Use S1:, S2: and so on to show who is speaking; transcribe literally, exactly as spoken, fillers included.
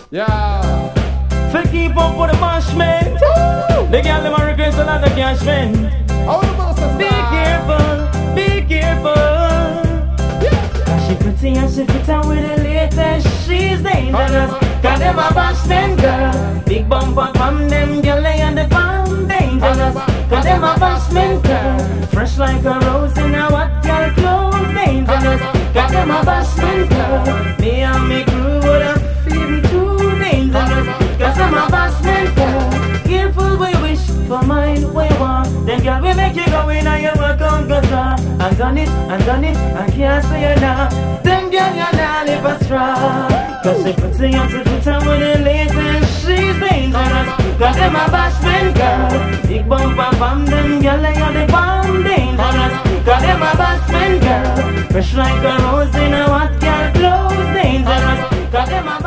S1: Yeah.
S2: So keep up with the bashment. The girl them a request a lot of cash men. Be careful, be careful. Cause she pretty and she fit out with the latest. She's dangerous. Cause them a bashment girl. Big bumper from them girl they and the bomb dangerous. Cause them a bashment girl. Fresh like a rose in a what girl clothes dangerous. Cause them a bashment girl. Me and me crew would have feel too dangerous. Cause I'm a bashment girl. Careful we wish for mine we want. Then girl we make you go in and you work on guitar. I done it, I done it, I can't say you now. Then girl you not live a straw. Cause she pretty and she fit on with the latest. She's dangerous. Cause I'm a bashment girl. Big bumper from them girl they are the bomb dangerous. Cause I'm a bashment girl. Fresh like a rose in a what girl clothes dangerous. Cause I'm a